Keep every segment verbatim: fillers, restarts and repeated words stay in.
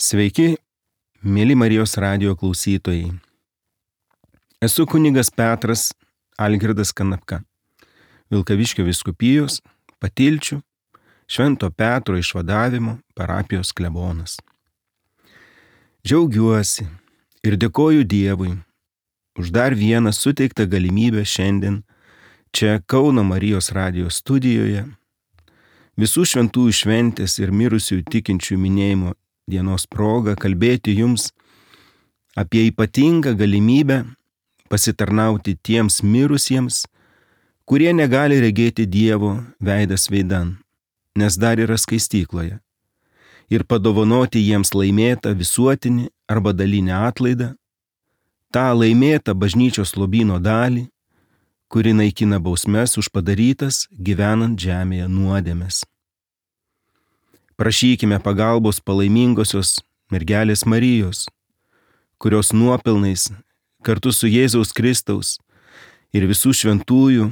Sveiki, mėly Marijos radijo klausytojai. Esu kunigas Petras Algirdas Kanapka, Vilkaviškio vyskupijos, Patilčių, Švento Petro išvadavimo parapijos klebonas. Džiaugiuosi ir dėkoju Dievui už dar vieną suteiktą galimybę šiandien čia Kauno Marijos radijo studijoje visų šventųjų šventės ir mirusiųjų tikinčių minėjimo dienos proga kalbėti jums apie ypatingą galimybę pasitarnauti tiems mirusiems, kurie negali regėti Dievo veidas veidan, nes dar yra skaistykloje, ir padovanoti jiems laimėtą visuotinį arba dalinį atlaidą, tą laimėtą bažnyčios lobyno dalį, kuri naikina bausmes už padarytas gyvenant žemėje nuodėmes. Prašykime pagalbos palaimingosios mergelės Marijos, kurios nuopelnais kartu su Jėzaus Kristaus ir visų šventųjų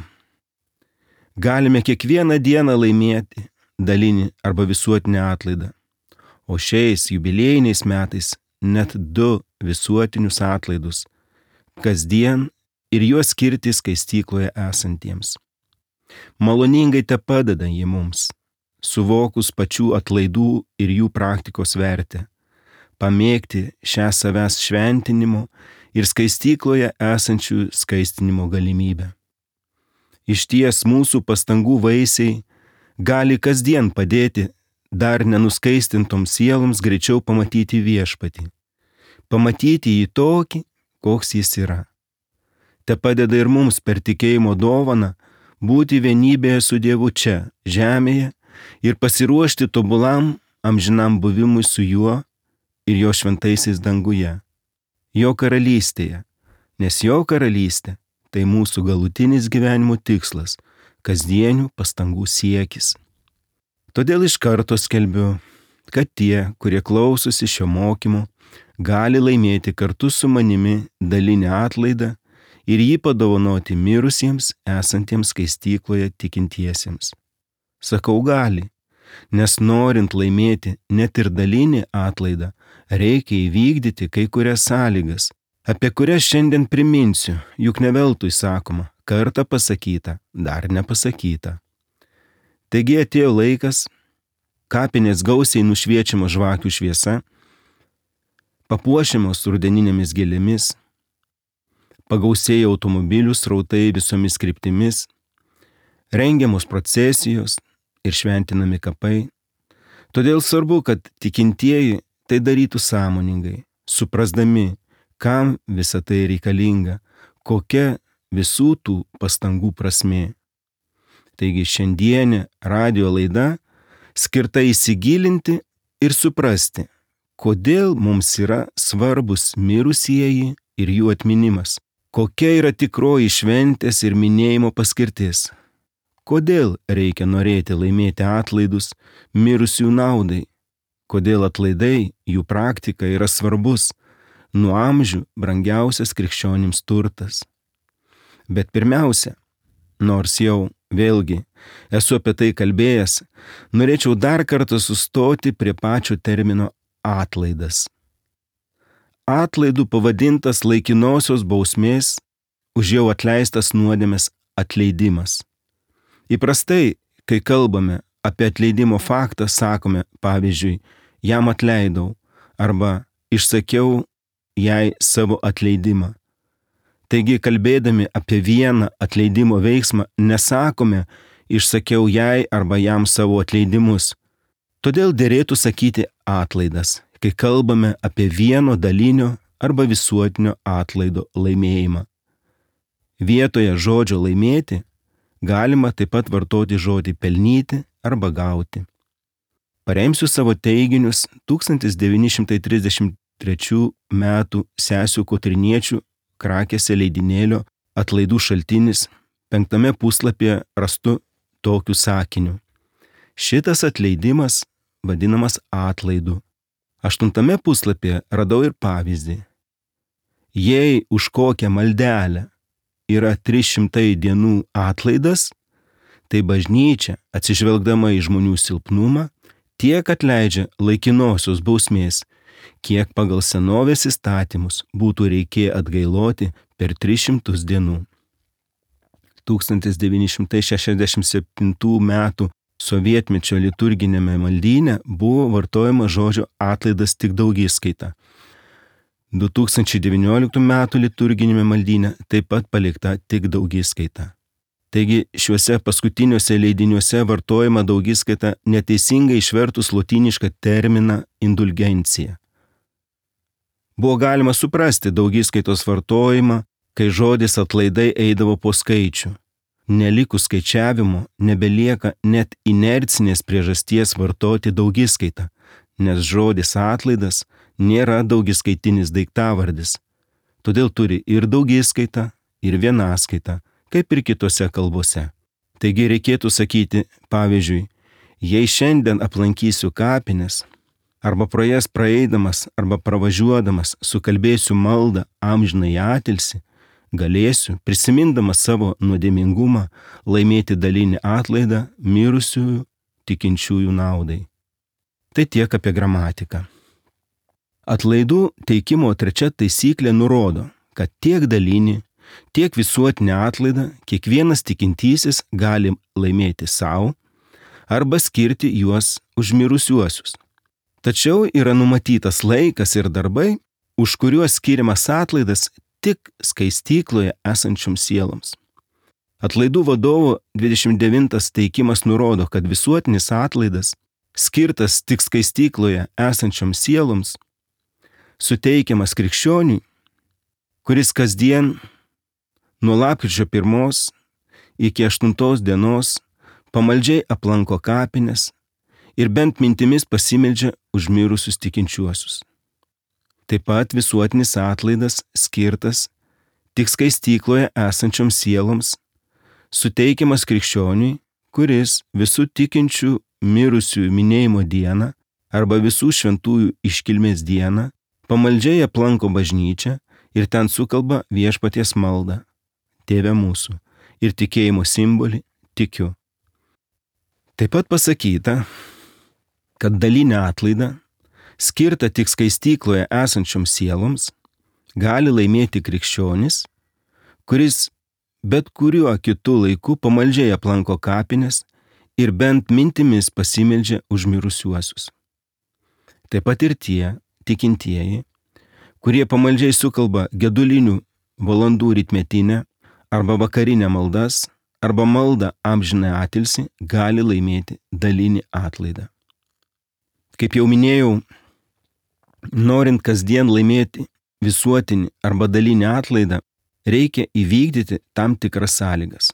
galime kiekvieną dieną laimėti dalinį arba visuotinį atlaidą, o šiais jubiliejiniais metais net du visuotinius atlaidus, kasdien ir juos skirti skaistykloje esantiems. Maloningai te padeda jie mums, suvokus pačių atlaidų ir jų praktikos vertę, pamėgti šią savęs šventinimo ir skaistykloje esančių skaistinimo galimybę. Išties mūsų pastangų vaisiai gali kasdien padėti dar nenuskaistintoms sieloms greičiau pamatyti viešpatį, pamatyti jį tokį, koks jis yra. Te padeda ir mums per tikėjimo dovaną būti vienybėje su Dievu čia, žemėje, ir pasiruošti tobulam amžinam buvimui su juo ir jo šventaisiais danguje, jo karalystėje, nes jo karalystė tai mūsų galutinis gyvenimo tikslas, kasdienių pastangų siekis. Todėl iš karto skelbiu, kad tie, kurie klausosi šio mokymo, gali laimėti kartu su manimi dalinį atlaidą ir jį padovanoti mirusiems esantiems skaistykloje tikintiesiems. Sakau gali, nes norint laimėti net ir dalinį atlaidą, reikia įvykdyti kai kurias sąlygas, apie kurias šiandien priminsiu, juk ne veltui sakoma, kartą pasakyta, dar nepasakyta. Taigi atėjo laikas, kapinės gausiai nušviečiamos žvakių šviesa, papuošiamos rudeninėmis gėlėmis, pagausėja automobilių srautai visomis kryptimis, rengiamos procesijos ir šventinami kapai. Todėl svarbu, kad tikintieji tai darytų sąmoningai, suprasdami, kam visa tai reikalinga, kokia visų tų pastangų prasmė. Taigi šiandienė radijo laida skirta įsigilinti ir suprasti, kodėl mums yra svarbus mirusieji ir jų atminimas, kokia yra tikroji šventės ir minėjimo paskirtis. Kodėl reikia norėti laimėti atlaidus mirusiųjų naudai? Kodėl atlaidai, jų praktika yra svarbus, nuo amžių brangiausias krikščionims turtas? Bet pirmiausia, nors jau vėlgi esu apie tai kalbėjęs, norėčiau dar kartą sustoti prie pačio termino atlaidas. Atlaidų pavadintas laikinosios bausmės už jau atleistas nuodėmes atleidimas. Įprastai, kai kalbame apie atleidimo faktą, sakome, pavyzdžiui, jam atleidau arba išsakiau jai savo atleidimą. Taigi, kalbėdami apie vieną atleidimo veiksmą, nesakome, išsakiau jai arba jam savo atleidimus. Todėl derėtų sakyti atlaidas, kai kalbame apie vieno dalinio arba visuotinio atlaido laimėjimą. Vietoje žodžio laimėti galima taip pat vartoti žodį pelnyti arba gauti. Paremsiu savo teiginius tūkstantis devyni šimtai trisdešimt trečių metų sesių Kotriniečių Krakėse leidinėlio Atlaidų šaltinis penktame puslapyje rastu tokiu sakiniu. Šitas atleidimas vadinamas atlaidu. Aštuntame puslapyje radau ir pavyzdį. Jei už kokią maldelę yra trys šimtai dienų atlaidas, tai bažnyčia, atsižvelgdama į žmonių silpnumą, tiek atleidžia laikinosios bausmės, kiek pagal senovės įstatymus būtų reikėję atgailoti per tris šimtus dienų. tūkstantis devyni šimtai šešiasdešimt septintų metų sovietmečio liturginėme maldyne buvo vartojama žodžio atlaidas tik daugiskaita. du tūkstančiai devynioliktų metų liturginėme maldyne taip pat palikta tik daugiskaita. Taigi šiuose paskutiniuose leidiniuose vartojama daugiskaita neteisingai išvertus lotynišką terminą indulgencija. Buvo galima suprasti daugiskaitos vartojimą, kai žodis atlaidai eidavo po skaičių. Nelikus skaičiavimo nebelieka net inercinės priežasties vartoti daugiskaitą, nes žodis atlaidas nėra daugiskaitinis daiktavardis. Todėl turi ir daugiskaitą, ir vienaskaitą, kaip ir kitose kalbose. Taigi reikėtų sakyti, pavyzdžiui, jei šiandien aplankysiu kapines, arba pro jas praeidamas, arba pravažiuodamas sukalbėsiu maldą amžinai atilsį, galėsiu, prisimindamas savo nuodėmingumą, laimėti dalinį atlaidą mirusiųjų tikinčiųjų naudai. Tai tiek apie gramatiką. Atlaidų teikimo trečia taisyklė nurodo, kad tiek dalinį, tiek visuotinę atlaidą kiekvienas tikintysis gali laimėti savo arba skirti juos už mirusiuosius. Tačiau yra numatytas laikas ir darbai, už kuriuos skiriamas atlaidas tik skaistykloje esančioms sieloms. Atlaidų vadovo dvidešimt devintas teikimas nurodo, kad visuotinis atlaidas, skirtas tik skaistykloje esančioms sieloms, suteikiamas krikščioniui, kuris kasdien nuo lapkričio pirmos iki aštuntos dienos pamaldžiai aplanko kapines ir bent mintimis pasimeldžia už mirusius tikinčiuosius. Taip pat visuotinis atlaidas skirtas tik skaistykloje esančioms sieloms, suteikiamas krikščioniui, kuris visų tikinčių mirusiųjų minėjimo dieną arba visų šventųjų iškilmės dieną pamaldžiai aplanko bažnyčią ir ten sukalba viešpaties maldą, Tėve mūsų, ir tikėjimo simbolį tikiu. Taip pat pasakyta, kad dalinę atlaidą, skirta tik skaistykloje esančioms sieloms, gali laimėti krikščionis, kuris bet kuriuo kitu laiku pamaldžiai aplanko kapines ir bent mintimis pasimeldžia už mirusiuosius. Taip pat ir tie tikintieji, kurie pamaldžiai sukalba gedulinių valandų rytmetinę arba vakarinę maldas, arba maldą amžinai atilsį, gali laimėti dalinį atlaidą. Kaip jau minėjau, norint kasdien laimėti visuotinį arba dalinį atlaidą, reikia įvykdyti tam tikras sąlygas.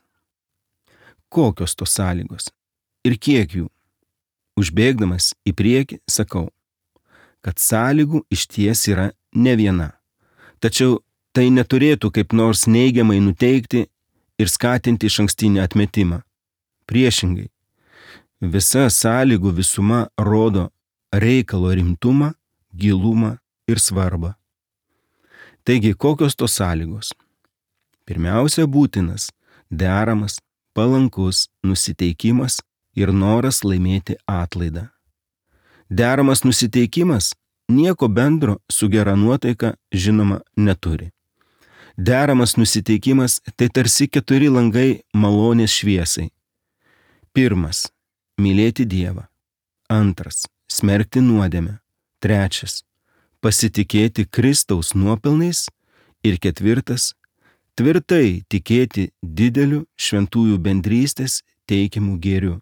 Kokios tos sąlygos ir kiek jų? Užbėgdamas į priekį sakau, kad sąlygų išties yra ne viena. Tačiau tai neturėtų kaip nors neigiamai nuteikti ir skatinti išankstinį atmetimą. Priešingai, visa sąlygų visuma rodo reikalo rimtumą, gilumą ir svarbą. Taigi, kokios tos sąlygos? Pirmiausia, būtinas deramas, palankus nusiteikimas ir noras laimėti atlaidą. Deramas nusiteikimas nieko bendro su gera nuotaika, žinoma, neturi. Deramas nusiteikimas tai tarsi keturi langai malonės šviesai. Pirmas – mylėti Dievą. Antras – smerkti nuodėmę. Trečias – pasitikėti Kristaus nuopelnais. Ir ketvirtas – tvirtai tikėti dideliu šventųjų bendrystės teikiamų gėriu.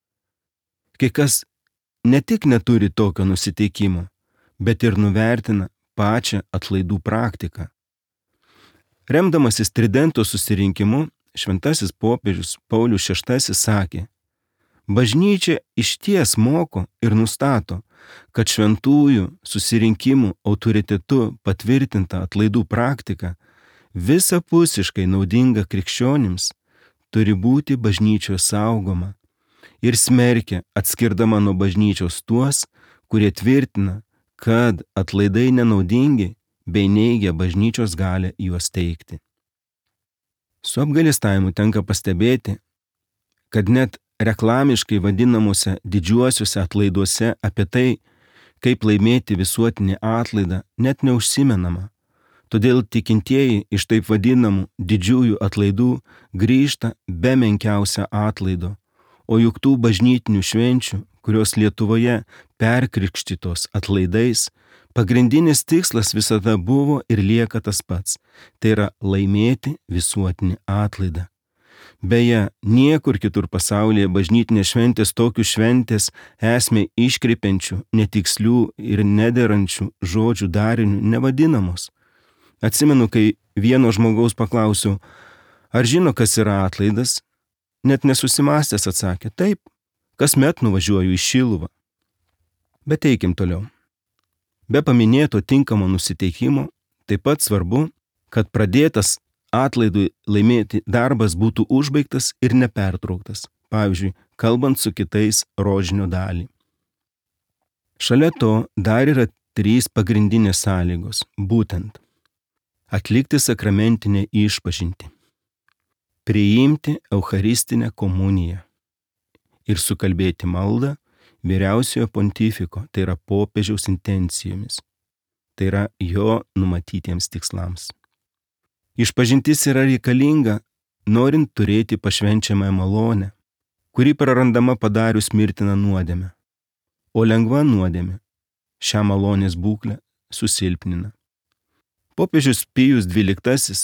Kai kas ne tik neturi tokio nusiteikimo, bet ir nuvertina pačią atlaidų praktiką. Remdamasis Tridento susirinkimu, šventasis popiežius Paulius šeštasis sakė, bažnyčia išties moko ir nustato, kad šventųjų susirinkimų autoritetu patvirtinta atlaidų praktika visapusiškai naudinga krikščionims turi būti bažnyčios saugoma ir smerkia atskirdama nuo bažnyčios tuos, kurie tvirtina, kad atlaidai nenaudingi bei neigia bažnyčios galę juos teikti. Su apgailestavimu tenka pastebėti, kad net reklamiškai vadinamuose didžiuosiuose atlaiduose apie tai, kaip laimėti visuotinį atlaidą, net neužsimenama. Todėl tikintieji iš taip vadinamų didžiųjų atlaidų grįžta be menkiausio atlaido, o juk tų bažnytinių švenčių, kurios Lietuvoje perkrikštytos atlaidais, pagrindinis tikslas visada buvo ir lieka tas pats – tai yra laimėti visuotinį atlaidą. Beje, niekur kitur pasaulyje bažnytinės šventės tokių šventės esmę iškreipiančių, netikslių ir nederančių žodžių darinių nevadinamos. Atsimenu, kai vieno žmogaus paklausiau, ar žino, kas yra atlaidas, net nesusimąstęs atsakė, taip, kasmet nuvažiuoju į Šiluvą. Bet eikim toliau. Be paminėto tinkamo nusiteikimo, taip pat svarbu, kad pradėtas atlaidui laimėti darbas būtų užbaigtas ir nepertrauktas, pavyzdžiui, kalbant su kitais rožinio dalį. Šalia to dar yra trys pagrindinės sąlygos, būtent atlikti sakramentinę išpažintį, priimti eucharistinę komuniją ir sukalbėti maldą vyriausiojo pontifiko, tai yra popiežiaus intencijomis, tai yra jo numatytiems tikslams. Išpažintis yra reikalinga, norint turėti pašvenčiamąją malonę, kuri prarandama padarius mirtiną nuodėmę, o lengva nuodėmė šią malonės būklę susilpnina. Popiežius Pijus dvyliktasis,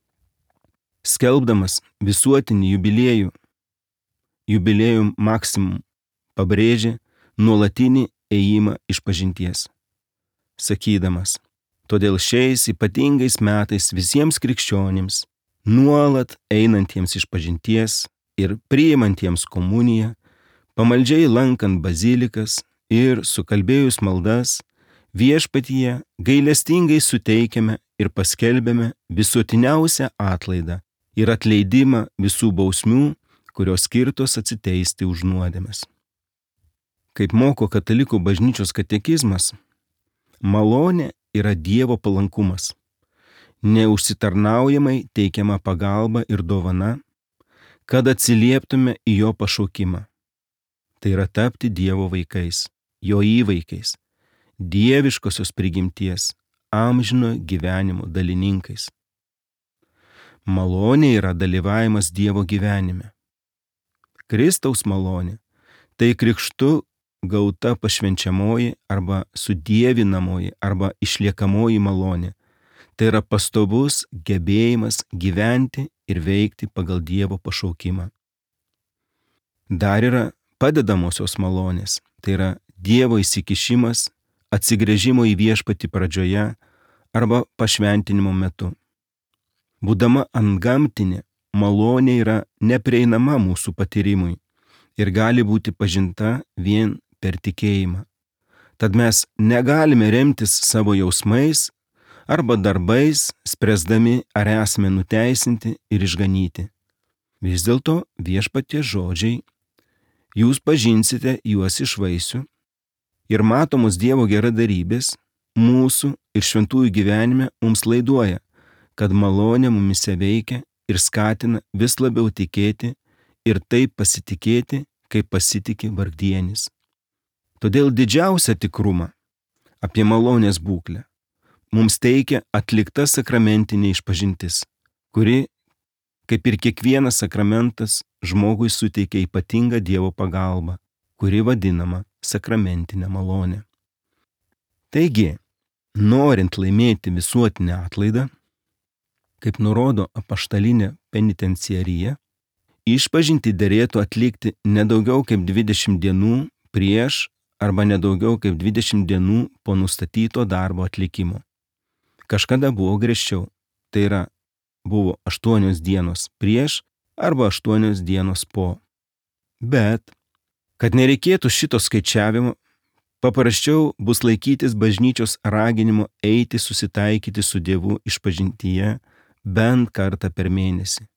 skelbdamas visuotinį jubiliejų, jubiliejum maksimum, pabrėžė nuolatinį ėjimą išpažinties, sakydamas, todėl šiais ypatingais metais visiems krikščionims, nuolat einantiems išpažinties ir priimantiems komuniją, pamaldžiai lankant bazilikas ir sukalbėjus maldas, viešpatyje gailestingai suteikiame ir paskelbėme visuotiniausią atlaidą ir atleidimą visų bausmių, kurios skirtos atsiteisti už nuodėmes. Kaip moko katalikų bažnyčios katekizmas, malonė yra Dievo palankumas, neužsitarnaujamai teikiama pagalba ir dovana, kad atsilieptume į jo pašaukimą. Tai yra tapti Dievo vaikais, jo įvaikais, dieviškosios prigimties, amžino gyvenimo dalininkais. Malonė yra dalyvavimas Dievo gyvenime. Kristaus malonė – tai krikštu gauta pašvenčiamoji arba sudievinamoji arba išliekamoji malonė. Tai yra pastovus gebėjimas gyventi ir veikti pagal Dievo pašaukimą. Dar yra padedamosios malonės, tai yra Dievo įsikišimas, atsigręžimo į viešpatį pradžioje arba pašventinimo metu. Būdama antgamtinė, malonė yra neprieinama mūsų patyrimui ir gali būti pažinta vien per tikėjimą. Tad mes negalime remtis savo jausmais arba darbais, spręsdami, ar esame nuteisinti ir išganyti. Vis dėlto viešpaties žodžiai, jūs pažinsite juos iš vaisių ir matomos Dievo geradarybės mūsų ir šventųjų gyvenime mums laiduoja, kad malonė mumise veikia ir skatina vis labiau tikėti ir taip pasitikėti, kaip pasitikė vargdienis. Todėl didžiausią tikrumą apie malonės būklę mums teikia atlikta sakramentinė išpažintis, kuri, kaip ir kiekvienas sakramentas, žmogui suteikia ypatingą Dievo pagalbą, kuri vadinama sakramentinė malonė. Taigi, norint laimėti visuotinę atlaidą, kaip nurodo apaštalinė penitenciarija, išpažintį derėtų atlikti nedaugiau kaip dvidešimt dienų prieš arba nedaugiau kaip dvidešimt dienų po nustatyto darbo atlikimo. Kažkada buvo griežčiau, tai yra buvo aštuonios dienos prieš arba aštuonios dienos po. Bet, kad nereikėtų šito skaičiavimo, paprasčiau bus laikytis bažnyčios raginimo eiti susitaikyti su Dievu išpažintyje bent kartą per mėnesį.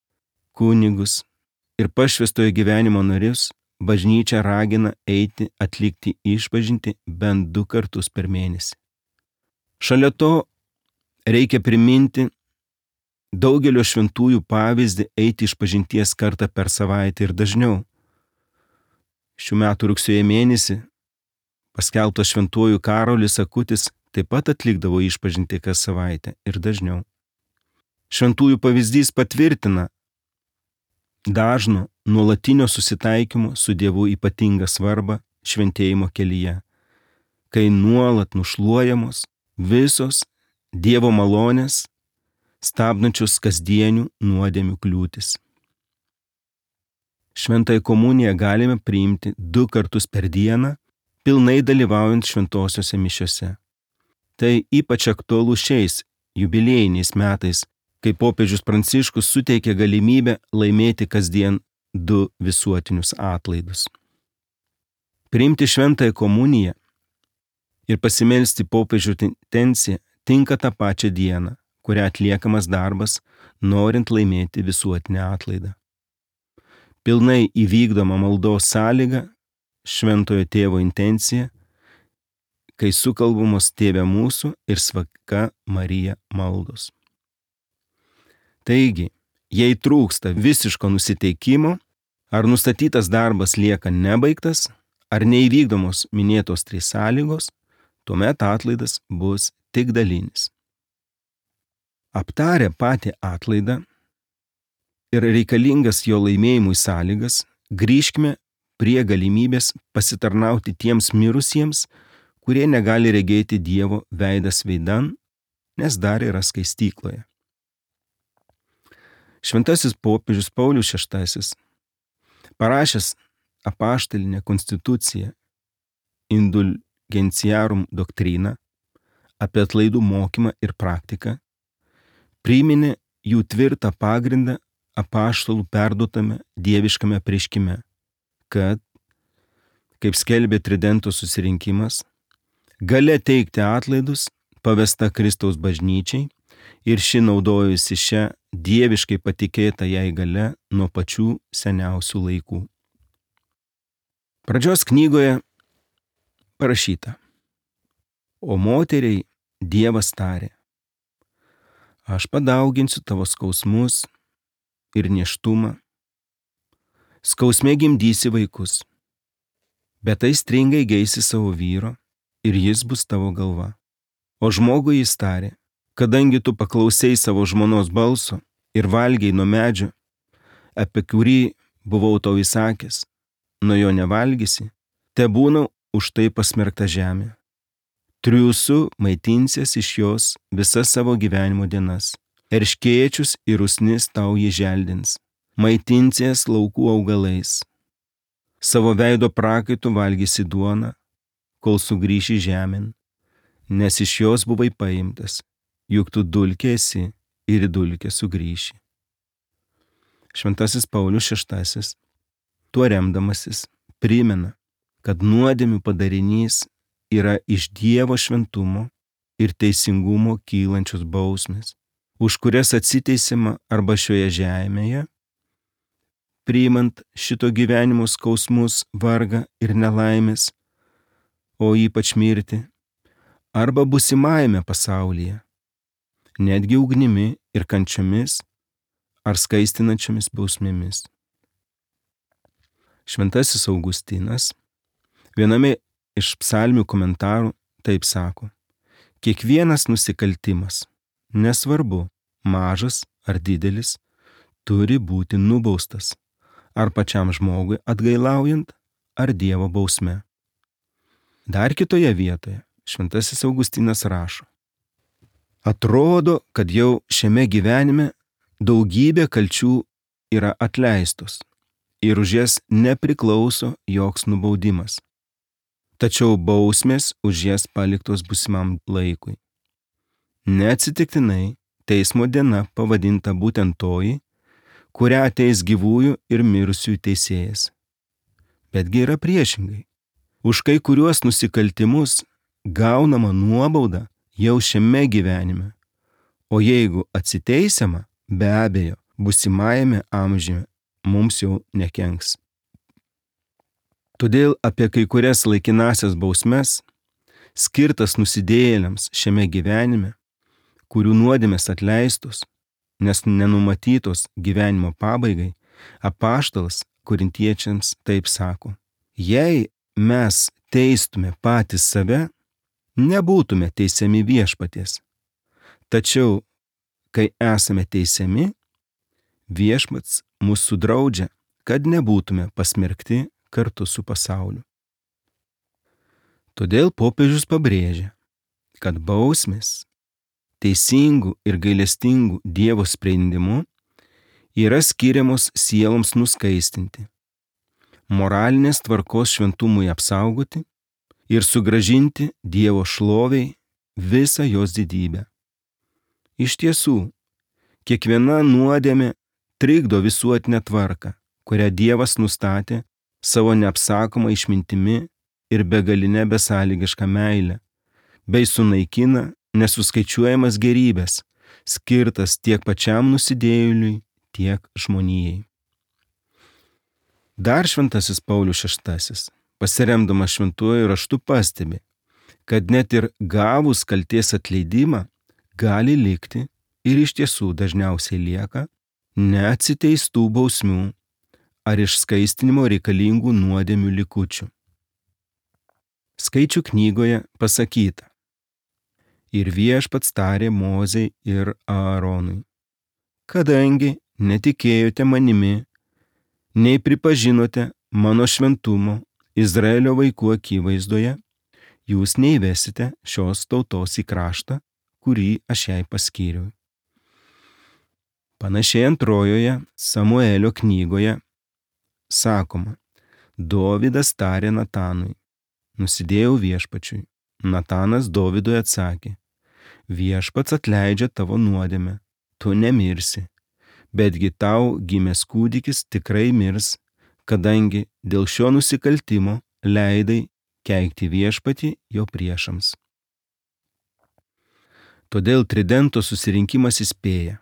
Kunigus ir pašvęstojo gyvenimo narius bažnyčia ragina eiti atlikti išpažintį bent du kartus per mėnesį. Šalia to reikia priminti daugelio šventųjų pavyzdį eiti išpažinties kartą per savaitę ir dažniau, Šių metų rugsėjo mėnesį paskelbtas šventuoju Karolis Akutis taip pat atlikdavo išpažintį kas savaitę ir dažniau. Šventųjų pavyzdys patvirtina dažno nuolatinio susitaikymo su Dievu ypatingą svarbą šventėjimo kelyje, kai nuolat nušluojamos visos Dievo malonės, stabdančios kasdienių nuodėmių kliūtis. Šventąją komuniją galime priimti du kartus per dieną, pilnai dalyvaujant šventosiuose mišiose. Tai ypač aktualu šiais jubiliejiniais metais, kai popiežius Pranciškus suteikė galimybę laimėti kasdien du visuotinius atlaidus. Priimti šventąją komuniją ir pasimelsti popiežių intenciją tinka tą pačią dieną, kurią atliekamas darbas, norint laimėti visuotinę atlaidą. Pilnai įvykdoma maldos sąlyga šventojo tėvo intencija, kai sukalbamos Tėve mūsų ir Sveika Marija maldos. Taigi, jei trūksta visiško nusiteikimo, ar nustatytas darbas lieka nebaigtas, ar neįvykdomos minėtos trys sąlygos, tuomet atlaidas bus tik dalinis. Aptarę patį atlaidą ir reikalingas jo laimėjimui sąlygas, grįžkime prie galimybės pasitarnauti tiems mirusiems, kurie negali regėti Dievo veidas veidan, nes dar yra skaistykloje. Šventasis popiežius Paulius šeštasis, parašęs apaštalinę konstituciją Indulgentiarum doktriną apie atlaidų mokymą ir praktiką, priminė jų tvirtą pagrindą apaštalų perduotame dieviškame apreiškime, kad, kaip skelbė Tridento susirinkimas, galia teikti atlaidus pavesta Kristaus bažnyčiai ir ši naudojusi šią dieviškai patikėtą jai galia nuo pačių seniausių laikų. Pradžios knygoje parašyta: O moteriai Dievas tarė: Aš padauginsiu tavo skausmus ir nėštumą, skausme gimdysi vaikus, bet aistringai geisi savo vyro ir jis bus tavo galva. O žmogui jis tarė: Kadangi tu paklausei savo žmonos balso ir valgiai nuo medžio, apie kurį buvau tau įsakęs, nuo jo nevalgysi, tebūna už tai pasmerkta žemė. Triūsu maitinsies iš jos visas savo gyvenimo dienas. Erškėčius ir usnis tau jį želdins. Maitinsies laukų augalais. Savo veido prakaitų valgysi duoną, kol sugrįši žemėn, nes iš jos buvai paimtas, juk tu dulkė esi ir į dulkę sugrįši. Šventasis Paulius šeštasis, tuo remdamasis, primena, kad nuodėmių padarinys yra iš Dievo šventumo ir teisingumo kylančios bausmės, už kurias atsiteisima arba šioje žemėje, priimant šito gyvenimo skausmus, vargą ir nelaimės, o ypač mirtį, arba busimajame pasaulyje, netgi ugnimi ir kančiomis ar skaistinančiomis bausmėmis. Šventasis Augustinas viename iš psalmių komentarų taip sako: Kiekvienas nusikaltimas, nesvarbu, mažas ar didelis, turi būti nubaustas, ar pačiam žmogui atgailaujant, ar Dievo bausme. Dar kitoje vietoje šventasis Augustinas rašo: Atrodo, kad jau šiame gyvenime daugybė kalčių yra atleistos ir už jas nepriklauso joks nubaudimas. Tačiau bausmės už jas paliktos būsimam laikui. Neatsitiktinai teismo diena pavadinta būtent toji, kurią ateis gyvųjų ir mirusiųjų teisėjas. Betgi yra priešingai. Už kai kuriuos nusikaltimus gaunama nuobauda jau šiame gyvenime, o jeigu atsiteisiama, be abejo, būsimajame amžiuje mums jau nekenks. Todėl apie kai kurias laikinasias bausmes, skirtas nusidėjėliams šiame gyvenime, kurių nuodėmės atleistos, nes nenumatytos gyvenimo pabaigai, apaštalas korintiečiams taip sako: Jei mes teistume patys save, nebūtume teisiami viešpaties. Tačiau, kai esame teisiami, viešpats mūsų draudžia, kad nebūtume pasmerkti kartu su pasauliu. Todėl popiežius pabrėžia, kad bausmės teisingų ir gailestingų Dievo sprendimu yra skiriamos sieloms nuskaistinti, moralinės tvarkos šventumui apsaugoti ir sugrąžinti Dievo šloviai visą jos didybę. Iš tiesų, kiekviena nuodėmė trikdo visuotinę tvarką, kurią Dievas nustatė savo neapsakomą išmintimi ir begalinę besąlygišką meilę, bei sunaikina nesuskaičiuojamas gerybės, skirtas tiek pačiam nusidėjėliui, tiek žmonijai. Dar šventasis Paulius šeštasis, pasiremdamas šventuoju raštu, pastebi, kad net ir gavus kalties atleidimą gali likti ir iš tiesų dažniausiai lieka neatsiteistų bausmių ar išskaistinimo reikalingų nuodėmių likučių. Skaičių knygoje pasakyta: ir viešpats tarė Mozei ir Aaronui: kadangi netikėjote manimi, nei pripažinote mano šventumo Izraelio vaikų akivaizdoje, jūs neįvesite šios tautos į kraštą, kurį aš jai paskyriau. Panašiai antrojoje Samuelio knygoje sakoma: Dovydas tarė Natanui: nusidėjau viešpačiui. Natanas Dovydui atsakė: viešpats atleidžia tavo nuodėmę, tu nemirsi, betgi tau gimęs kūdikis tikrai mirs, kadangi dėl šio nusikaltimo leidai keikti viešpatį jo priešams. Todėl Tridento susirinkimas įspėja: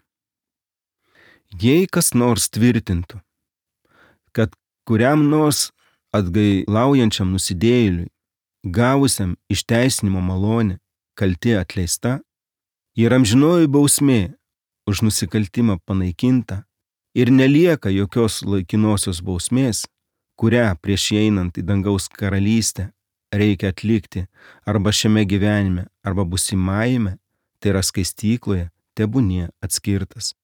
jei kas nors tvirtintų, kad kuriam nors atgailaujančiam nusidėjėliui, gavusiam išteisinimo malonę, kaltė atleista ir amžinoji bausmė už nusikaltimą panaikinta ir nelieka jokios laikinosios bausmės, kurią prieš įeinant į dangaus karalystę reikia atlikti arba šiame gyvenime, arba būsimajame, tai yra skaistykloje, tebūnie atskirtas.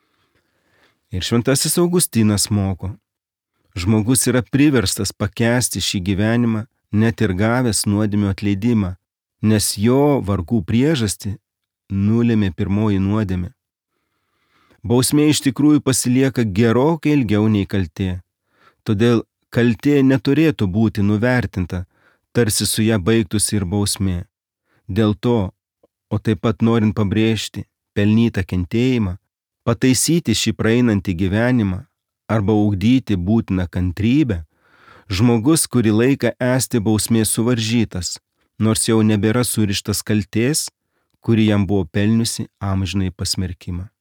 Ir šventasis Augustinas moko: žmogus yra priverstas pakęsti šį gyvenimą, net ir gavęs nuodėmių atleidimą, nes jo vargų priežastį nulėmė pirmoji nuodėmė. Bausmė iš tikrųjų pasilieka gerokai ilgiau nei kaltė, todėl kaltė neturėtų būti nuvertinta, tarsi su ją baigtųsi ir bausmė. Dėl to, o taip pat norint pabrėžti pelnytą kentėjimą, pataisyti šį praeinantį gyvenimą arba ugdyti būtiną kantrybę, žmogus kurį laiką esti bausmės suvaržytas, nors jau nebėra surištas kaltės, kuri jam buvo pelniusi amžinai pasmerkimą.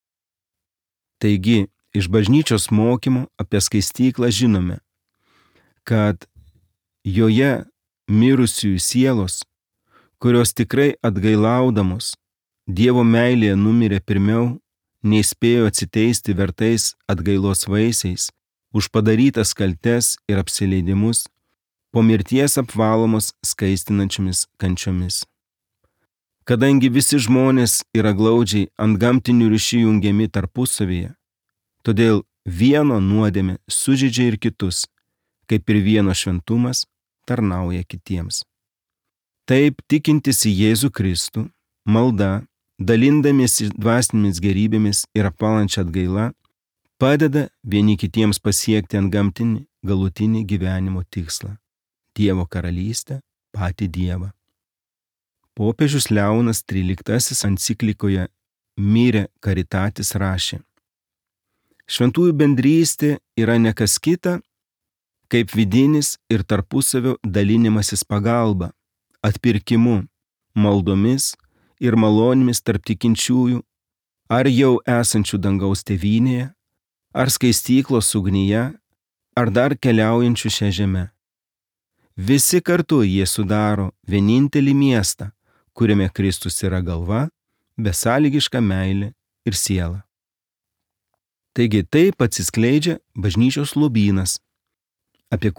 Taigi, iš bažnyčios mokymo apie skaistyklą žinome, kad joje mirusiųjų sielos, kurios tikrai atgailaudamos Dievo meilėje numirė pirmiau, nei spėjo atsiteisti vertais atgailos vaisiais, už padarytas kaltes ir apsileidimus, po mirties apvalomos skaistinančiomis kančiomis. Kadangi visi žmonės yra glaudžiai ant gamtinių ryšių jungiami tarpusavyje, todėl vieno nuodėmė sužeidžia ir kitus, kaip ir vieno šventumas tarnauja kitiems. Taip, tikintis į Jėzų Kristų, malda, dalindamiesi dvasinėmis gerybėmis ir apvalančia atgaila, padeda vieni kitiems pasiekti antgamtinį galutinį gyvenimo tikslą – Dievo karalystę, patį Dievą. Popiežius Leonas tryliktasis enciklikoje Mirė Caritatis rašė: šventųjų bendrystė yra ne kas kita, kaip vidinis ir tarpusavio dalinimasis pagalba, atpirkimu, maldomis ir malonėmis tarp tikinčiųjų, ar jau esančių dangaus tėvynėje, ar skaistyklos ugnyje, ar dar keliaujančių šią žemę. Visi kartu jie sudaro vienintelį miestą, kuriame Kristus yra galva, besąlygiška meilė ir siela. Taigi taip atsiskleidžia bažnyčios lobynas, apie kurį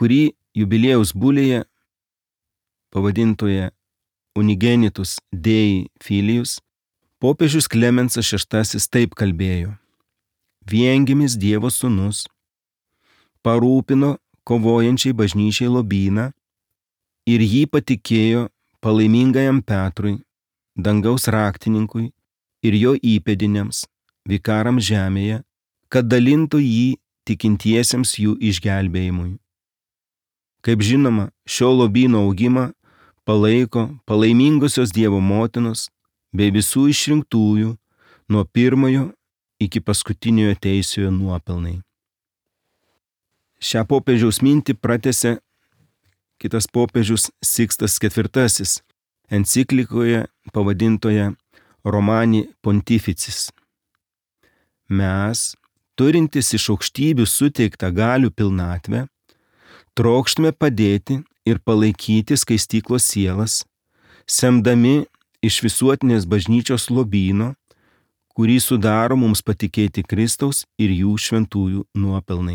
jubiliejaus bulėje, pavadintoje Unigenitus Dei Filius, popiežius Klemensas šeštasis taip kalbėjo: viengimis Dievo sūnus parūpino kovojančiai bažnyčiai lobyną ir jį patikėjo palaimingajam Petrui, dangaus raktininkui ir jo įpėdiniams, vikarams žemėje, kad dalintų jį tikintiesiems jų išgelbėjimui. Kaip žinoma, šio lobyno augimą palaiko palaimingosios Dievo motinos bei visų išrinktųjų nuo pirmojo iki paskutiniojo teisiojo nuopelnai. Šią popiežiaus mintį pratęsė kitas popiežius Sikstas ketvirtasis enciklikoje pavadintoje Romani Pontificis. Mes, turintys iš aukštybių suteiktą galių pilnatvę, trokštume padėti ir palaikyti skaistyklos sielas, semdami iš visuotinės bažnyčios lobyno, kurį sudaro mums patikėti Kristaus ir jų šventųjų nuopelnai.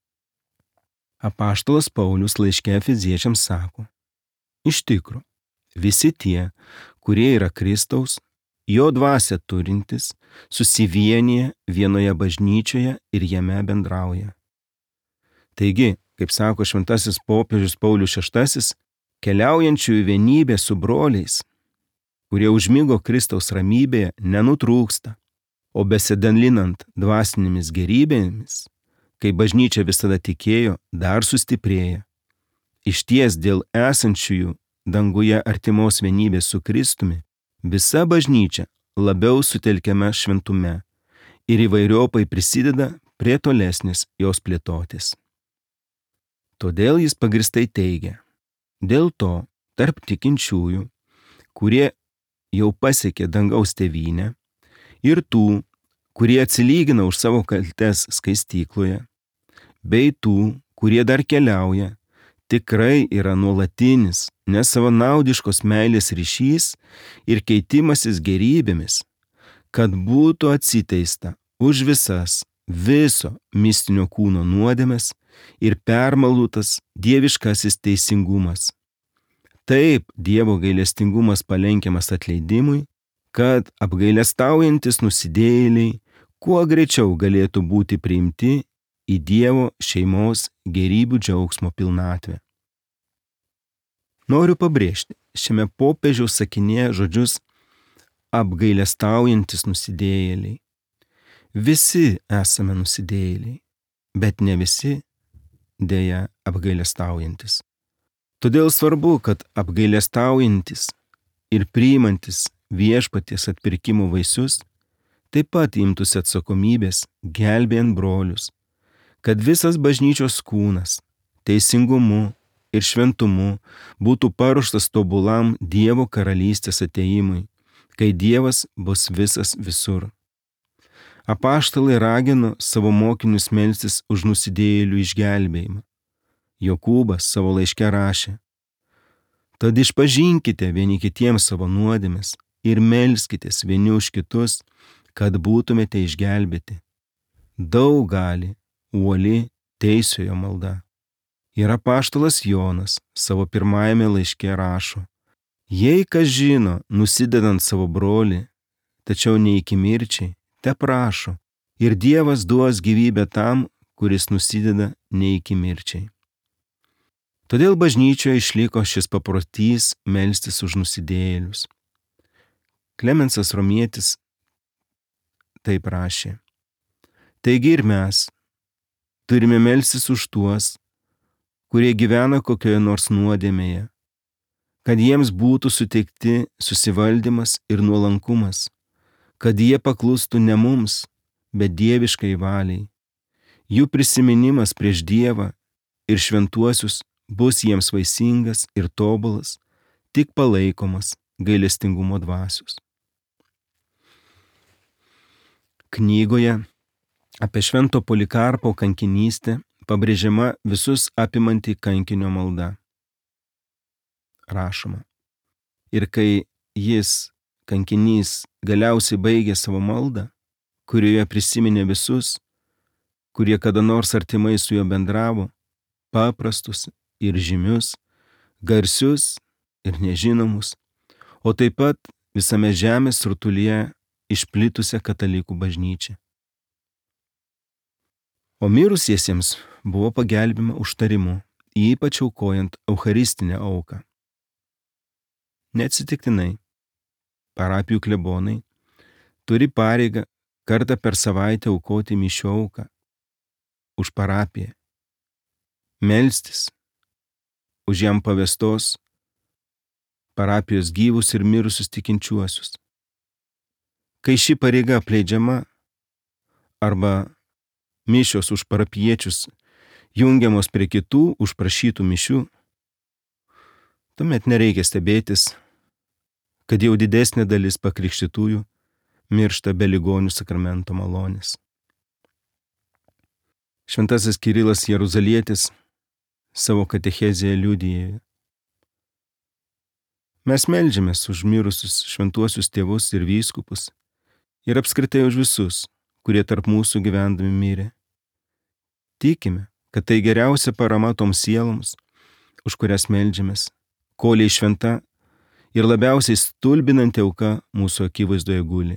Apaštalas Paulius laiške Efeziečiams sako: iš tikro, visi tie, kurie yra Kristaus, jo dvasią turintys, susivienyje vienoje bažnyčioje ir jame bendrauja. Taigi, kaip sako šventasis popiežius Paulius šeštasis, keliaujančiųjų vienybė su broliais, kurie užmigo Kristaus ramybėje, nenutrūksta, o besidalinant dvasinėmis gerybėmis, kai bažnyčia visada tikėjo, dar sustiprėja. Išties dėl esančiųjų danguje artimos vienybės su Kristumi, visa bažnyčia labiau sutelkiama šventume ir įvairiopai prisideda prie tolesnės jos plėtotės. Todėl jis pagristai teigia: dėl to tarp tikinčiųjų, kurie jau pasiekė dangaus tėvynę, ir tų, kurie atsilygina už savo kaltes skaistykloje, bei tų, kurie dar keliauja, tikrai yra nuolatinis, nesavanaudiškos meilės ryšys ir keitimasis gerybėmis, kad būtų atsiteista už visas viso mistinio kūno nuodėmes ir permalutas dieviškasis teisingumas. Taip Dievo gailestingumas palenkiamas atleidimui, kad apgailestaujantis nusidėjėliai kuo greičiau galėtų būti priimti į Dievo šeimos gerybių džiaugsmo pilnatvę. Noriu pabrėžti šiame popiežiaus sakinėje žodžius apgailestaujantis nusidėjėliai. Visi esame nusidėjėliai, bet ne visi dėja apgailestaujantis. Todėl svarbu, kad apgailestaujantis ir priimantis viešpaties atpirkimo vaisius taip pat imtųsi atsakomybės gelbėjant brolius, kad visas bažnyčios kūnas teisingumu ir šventumu būtų paruoštas tobulam Dievo karalystės atėjimui, kai Dievas bus visas visur. Apaštalai ragino savo mokinius melstis už nusidėjėlių išgelbėjimą. Jokūbas savo laiške rašė: tad išpažinkite vieni kitiems savo nuodėmes ir melskitės vieni už kitus, kad būtumėte išgelbėti. Daug gali uoli teisiojo malda. Ir apaštalas Jonas savo pirmajame laiške rašo: jei kas žino, nusidedant savo brolį, tačiau ne iki mirčiai, te prašo, ir Dievas duos gyvybę tam, kuris nusideda ne iki mirčiai. Todėl bažnyčioje išliko šis paprotys melstis už nusidėjėlius. Klemensas Romietis taip rašė: taigi ir mes turime melstis už tuos, kurie gyvena kokioje nors nuodėmėje, kad jiems būtų suteikti susivaldymas ir nuolankumas, kad jie paklustų ne mums, bet dieviškai valiai. Jų prisiminimas prieš Dievą ir šventuosius bus jiems vaisingas ir tobulas, tik palaikomas gailestingumo dvasios. Knygoje apie švento Polikarpo kankinystę pabrėžiama visus apimanti kankinio malda. Rašoma: ir kai jis, kankinys, galiausiai baigė savo maldą, kurioje prisiminė visus, kurie kada nors artimai su juo bendravo, paprastus ir žymius, garsius ir nežinomus, o taip pat visame žemės rutulyje išplitusią katalikų bažnyčią. O mirusiesiems buvo pagelbima užtarimu, ypač aukojant eucharistinę auką. Neatsitiktinai, parapijų klebonai turi pareigą kartą per savaitę aukoti mišių auką už parapiją, melstis už jam pavestos parapijos gyvus ir mirusius tikinčiuosius. Kai ši pareiga apleidžiama arba mišios už parapiečius jungiamos prie kitų užprašytų mišių, tuomet nereikia stebėtis, kad jau didesnė dalis pakrikštytųjų miršta be ligonių sakramento malonės. Šventasis Kirilas Jeruzalietis savo katechezėje liudija: mes meldžiamės už mirusius šventuosius tėvus ir vyskupus ir apskritai už visus, kurie tarp mūsų gyvendami mirė. Tikime, kad tai geriausia parama toms sieloms, už kurias meldžiamės, koliai šventa ir labiausiai stulbinanti auka mūsų akivaizdoje guli.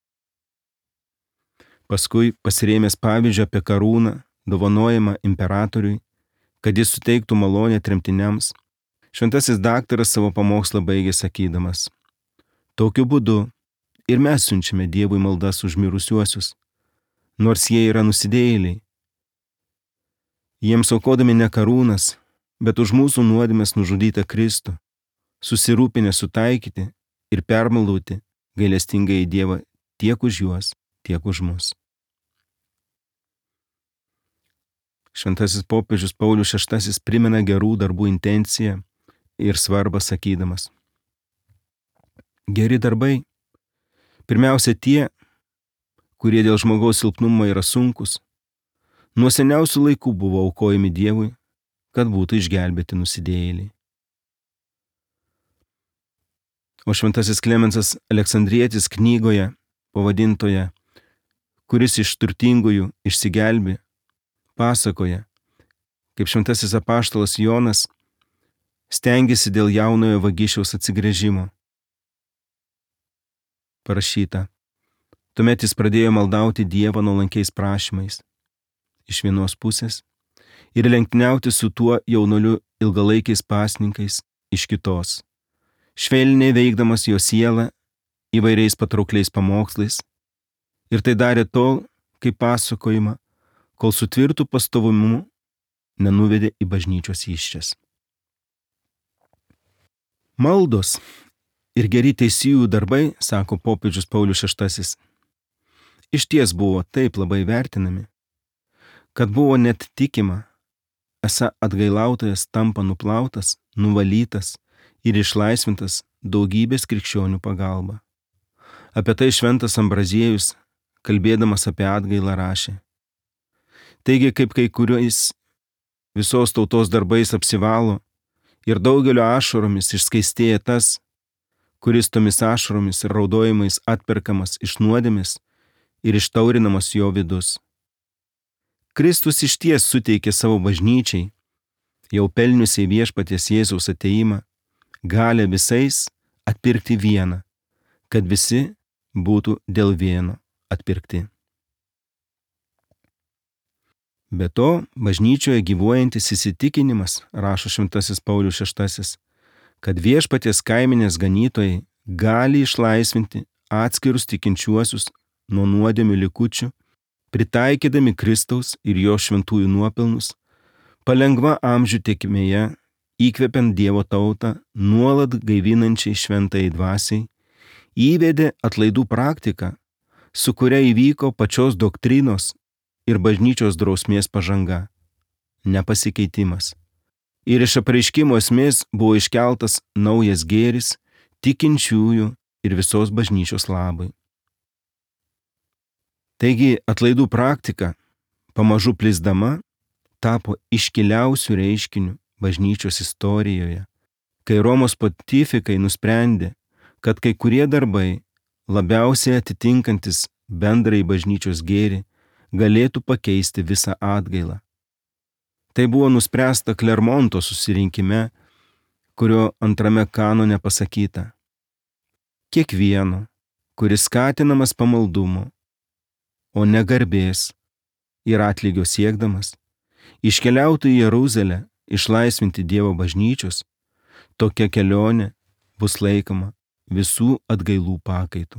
Paskui, pasirėmęs pavyzdžio apie karūną, dovanojimą imperatoriui, kad jis suteiktų malonę tremtiniams, šventasis daktaras savo pamokslą baigė sakydamas: tokiu būdu ir mes siunčiame Dievui maldas už mirusiuosius, nors jie yra nusidėjėliai. Jiems aukodami ne karūnas, bet už mūsų nuodėmes nužudytą Kristų, susirūpinę sutaikyti ir permaldauti gailestingąjį Dievą tiek už juos, tiek už mus. Šventasis popiežius Paulius šeštasis primena gerų darbų intenciją ir svarbą sakydamas: geri darbai, pirmiausia tie, kurie dėl žmogaus silpnumo yra sunkus, nuo seniausių laikų buvo aukojami Dievui, kad būtų išgelbėti nusidėjėliai. O šventasis Klemensas Aleksandrietis knygoje, pavadintoje Kuris iš turtingųjų išsigelbė, pasakoja, kaip šventasis apaštalas Jonas stengėsi dėl jaunojo vagišiaus atsigręžimo. Parašyta: tuomet jis pradėjo maldauti Dievą nuolankiais prašymais iš vienos pusės ir lenktyniauti su tuo jaunuoliu ilgalaikiais pasninkais iš kitos, švelniai veikdamas jo sielą įvairiais patraukliais pamokslais, ir tai darė tol, kaip pasakojama, kol su tvirtu pastovumu nenuvedė į bažnyčios įsčias. Maldos ir geri teisijų darbai, sako popiežius Paulius šeštasis, iš ties buvo taip labai vertinami, kad buvo net tikima, esą atgailautojas tampa nuplautas, nuvalytas ir išlaisvintas daugybės krikščionių pagalba. Apie tai šventas Ambraziejus, kalbėdamas apie atgailą, rašė: taigi, kaip kai kuriais visos tautos darbais apsivalo ir daugelio ašaromis išskaistėja tas, kuris tomis ašaromis ir raudojimais atperkamas iš nuodėmės ir ištaurinamas jo vidus. Kristus išties suteikė savo bažnyčiai, jau pelniusiai viešpaties Jėzaus atėjimą, galę visais atpirkti vieną, kad visi būtų dėl vieno atpirkti. Be to, bažnyčioje gyvuojantis įsitikinimas, rašo šventasis Paulius šeštasis, kad viešpaties kaimenės ganytojai gali išlaisvinti atskirus tikinčiuosius nuo nuodėmių likučių, pritaikydami Kristaus ir jo šventųjų nuopelnus, palengva amžių tėkmėje, įkvepiant Dievo tautą, nuolat gaivinančiai šventai dvasiai, įvedė atlaidų praktiką, su kuria įvyko pačios doktrinos ir bažnyčios drausmės pažanga, nepasikeitimas. Ir iš apreiškimo esmės buvo iškeltas naujas gėris tikinčiųjų ir visos bažnyčios labui. Taigi atlaidų praktika, pamažu plisdama, tapo iškiliausių reiškinių bažnyčios istorijoje, kai Romos pontifikai nusprendė, kad kai kurie darbai, labiausiai atitinkantis bendrai bažnyčios gėrį, galėtų pakeisti visą atgailą. Tai buvo nuspręsta Klermonto susirinkime, kurio antrame kanone pasakyta: kiekvieno, kuris skatinamas pamaldumo, o ne garbės ir atlygio siekdamas, iškeliautų į Jeruzalę išlaisvinti Dievo bažnyčios, tokia kelionė bus laikoma visų atgailų pakaitų.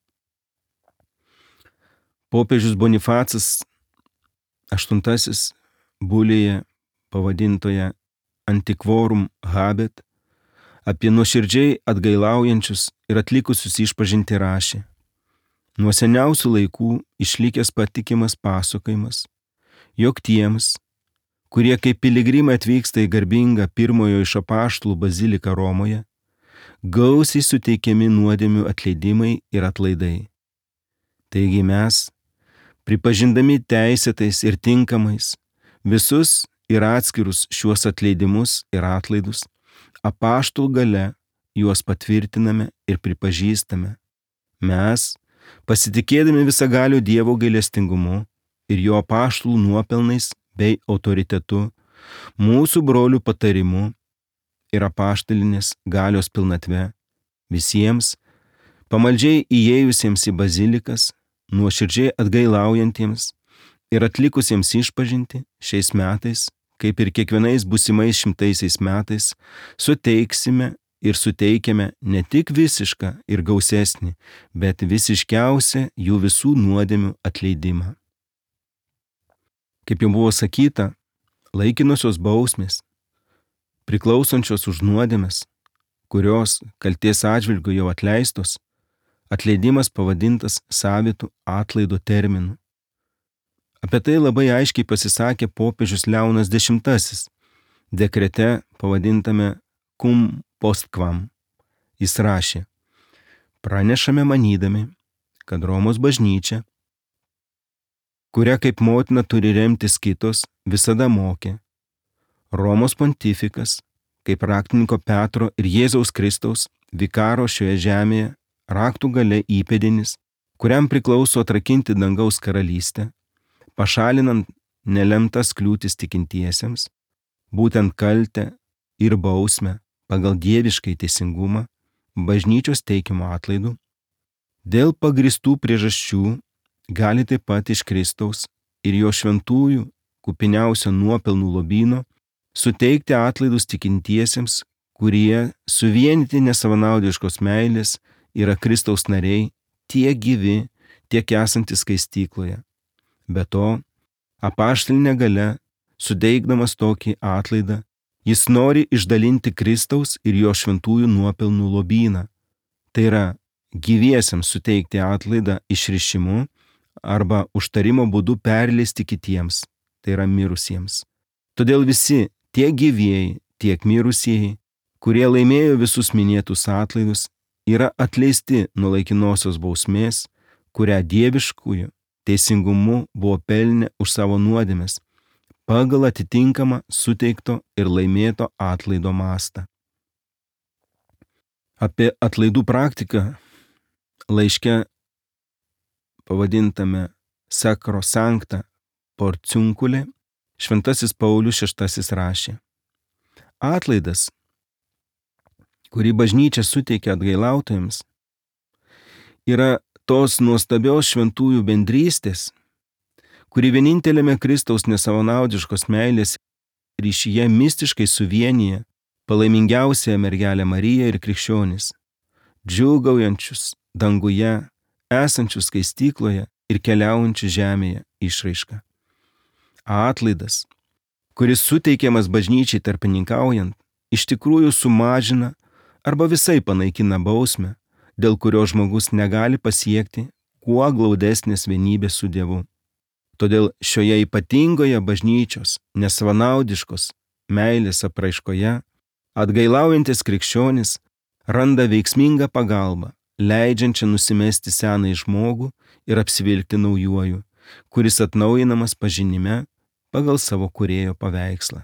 Popiežius Bonifacas aštuntasis bulėje pavadintoje Antiquorum habet apie nuoširdžiai atgailaujančius ir atlikusius išpažintį rašė: nuo seniausių laikų išlikęs patikimas pasakojimas, jog tiems, kurie kaip piligrimai atvyksta į garbingą pirmojo iš apaštalų baziliką Romoje, gausiai suteikiami nuodėmių atleidimai ir atlaidai. Taigi mes, pripažindami teisėtais ir tinkamais visus ir atskirus šiuos atleidimus ir atlaidus, apaštalų gale juos patvirtiname ir pripažįstame. Mes, pasitikėdami visagalio Dievo gailestingumu ir jo apaštalų nuopelnais bei autoritetu, mūsų brolių patarimu ir apaštalinės galios pilnatve, visiems, pamaldžiai įėjusiems į bazilikas, nuoširdžiai atgailaujantiems ir atlikusiems išpažintį šiais metais, kaip ir kiekvienais būsimais šimtaisiais metais, suteiksime ir suteikiame ne tik visišką ir gausesnį, bet visiškiausią jų visų nuodėmių atleidimą. Kaip jau buvo sakyta, laikinosios bausmės, priklausančios už nuodėmes, kurios kaltės atžvilgiu jau atleistos, atleidimas pavadintas savitu atlaido terminu. Apie tai labai aiškiai pasisakė popiežius Leonas Dešimtasis, dekrete pavadintame cum postquam. Jis rašė: pranešame manydami, kad Romos bažnyčia, kuria kaip motina turi remtis kitos, visada mokė. Romos pontifikas, kaip raktininko Petro ir Jėzaus Kristaus, vikaro šioje žemėje, raktų gale įpėdinis, kuriam priklauso atrakinti dangaus karalystę, pašalinant nelemtas kliūtis tikintiesiems, būtent kaltę ir bausmę pagal dieviškai teisingumą, bažnyčios teikiamo atlaidų, dėl pagristų priežasčių gali taip pat iš Kristaus ir jo šventųjų kupiniausio nuopelnų lobyno suteikti atlaidus tikintiesiems, kurie suvienyti nesavanaudiškos meilės yra Kristaus nariai, tiek gyvi, tiek esantys skaistykloje. Be to, apaštalinė galia, suteikdamas tokį atlaidą, jis nori išdalinti Kristaus ir jo šventųjų nuopelnų lobyną. Tai yra, gyviesiems suteikti atlaidą išrišimu arba užtarimo būdu perleisti kitiems, tai yra mirusiems. Todėl visi, tiek gyvieji, tiek mirusieji, kurie laimėjo visus minėtus atlaidus, yra atleisti nuo laikinosios bausmės, kurią dieviškųjų teisingumu buvo pelnę už savo nuodėmes, pagal atitinkamą suteikto ir laimėto atlaido mastą. Apie atlaidų praktiką laiške pavadintame Sacro Sancta Porciuncule šventasis Paulius šeštasis rašė: atlaidas, kurį bažnyčia suteikia atgailautojams, yra tos nuostabios šventųjų bendrystės, kuri vienintelėme Kristaus nesavanaudiškos meilės ryšyje mistiškai suvienyje palaimingiausią mergelę Mariją ir krikščionis, džiūgaujančius danguje, esančius skaistykloje ir keliaujančius žemėje išraišką. Atlaidas, kuris suteikiamas bažnyčiai tarpininkaujant, iš tikrųjų sumažina arba visai panaikina bausmę, dėl kurio žmogus negali pasiekti kuo glaudesnės vienybės su Dievu. Todėl šioje ypatingoje bažnyčios nesavanaudiškos meilės apraiškoje atgailaujantis krikščionis randa veiksmingą pagalbą, leidžiančią nusimesti senąjį žmogų ir apsivilkti naujuoju, kuris atnaujinamas pažinime pagal savo kūrėjo paveikslą.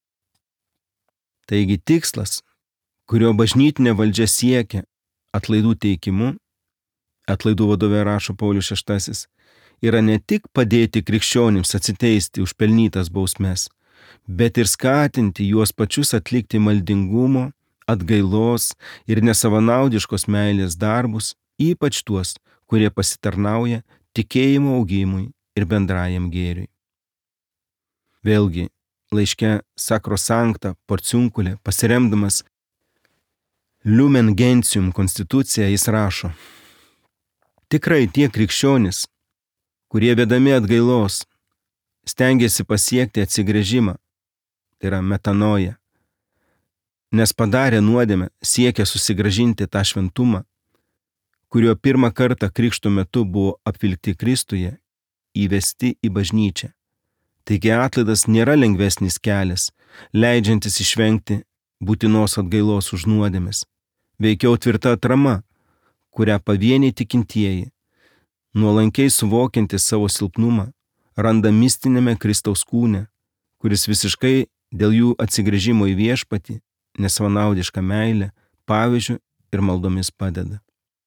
Taigi tikslas, kurio bažnytinė valdžia siekia atlaidų teikimu, atlaidų vadove rašo Paulius šeštasis, yra ne tik padėti krikščionims atsiteisti už pelnytas bausmes, bet ir skatinti juos pačius atlikti maldingumo, atgailos ir nesavanaudiškos meilės darbus, ypač tuos, kurie pasitarnauja tikėjimo augimui ir bendrajam gėriui. Vėlgi, laiške Sacrosancta Porciunculė, pasiremdamas Lumen Gentium konstitucija, jis rašo: tikrai tie krikščionys, kurie vedami atgailos, stengiasi pasiekti atsigręžimą, tai yra metanoja, nes padarę nuodėmę siekia susigrąžinti tą šventumą, kurio pirmą kartą krikšto metu buvo apvilkti Kristuje, įvesti į bažnyčią. Taigi atlaidas nėra lengvesnis kelias, leidžiantis išvengti būtinos atgailos už nuodėmes, veikiau tvirta atrama, kurią pavieniai tikintieji, nuolankiai suvokiantis savo silpnumą, randa mistinėme Kristaus kūne, kuris visiškai dėl jų atsigręžimo į viešpatį, nesavanaudišką meilę, pavyzdžiu ir maldomis padeda.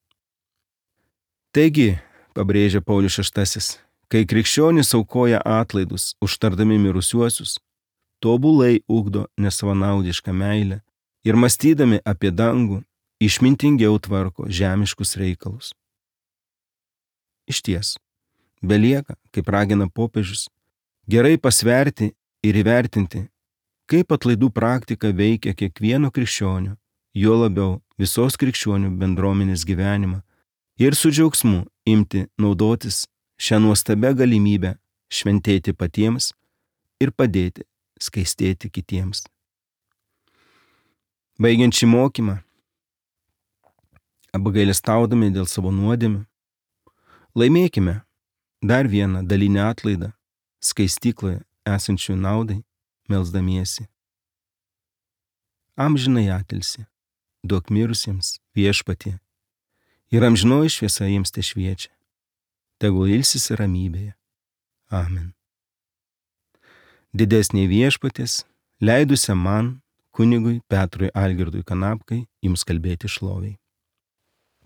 Taigi, pabrėžia Paulius šeštasis, kai krikščionys aukoja atlaidus, užtardami mirusiuosius, tobulai ugdo nesavanaudišką meilę ir mąstydami apie dangų, išmintingiau tvarko žemiškus reikalus. Išties, belieka, kaip ragina popiežius, gerai pasverti ir įvertinti, kaip atlaidų praktika veikia kiekvieno krikščionio, juo labiau visos krikščionių bendruomenės gyvenimą ir su džiaugsmu imti naudotis šią nuostabią galimybę šventėti patiems ir padėti skaistėti kitiems. Baigiant šį mokymą, apgailestaudami dėl savo nuodėmių, laimėkime dar vieną dalinę atlaidą skaistykloje esančių naudai, melsdamiesi. Amžinai atilsi, duok mirusiems viešpatie, ir amžinoji šviesa jiems te šviečia, tegul ilsisi ramybėje. Amen. Didesnė viešpaties, leidusią man, kunigui Petrui Algirdui Kanapkai, jums kalbėti šloviai.